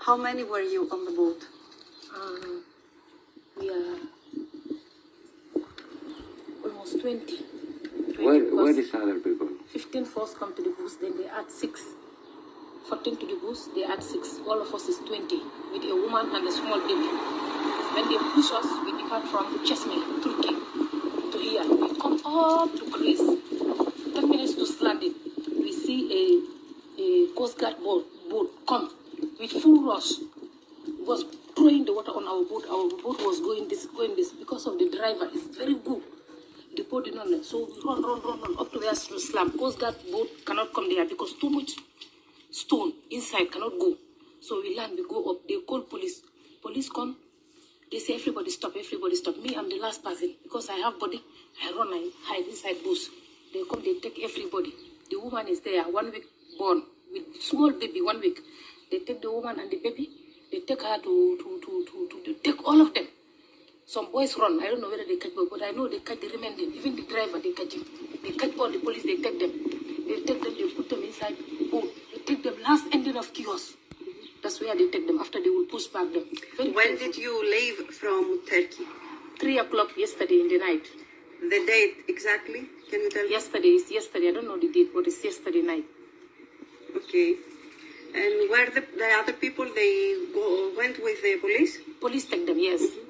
How many were you on the boat? We are almost 20. Where is other people? 15 first come to the booth, then they add 6. 14 to the booth, they add 6. All of us is 20, with a woman and a small baby. When they push us, we depart from Chesme, Turkey, to here. We come up to Greece. 10 minutes to landing. We see a Coast Guard boat come with full rush. It was throwing the water on our boat. Our boat was going this. Because of the driver, it's very good. The boat did not let. So we run up to where to slam. Coast Guard boat cannot come there because too much stone inside cannot go. So we land, we go up. They call police. Police come. They say, everybody stop. Me, I'm the last person. Because I have body, I run, I hide inside bush. They come, they take everybody. The woman is there, 1 week born, with small baby, 1 week. They take the woman and the baby. They take her to take all of them. Some boys run. I don't know whether they catch both, but I know they catch the remaining. Even the driver, they catch him. They catch all the police, they take them. They take them, they put them inside boat. They take them last ending of kiosk. That's where they take them. After they will push back them. When did you leave from Turkey? 3 o'clock yesterday in the night. The date exactly? Can you tell me? Yesterday. I don't know the date, but it's yesterday night. Okay. And where the other people, they went with the police? Police take them, yes.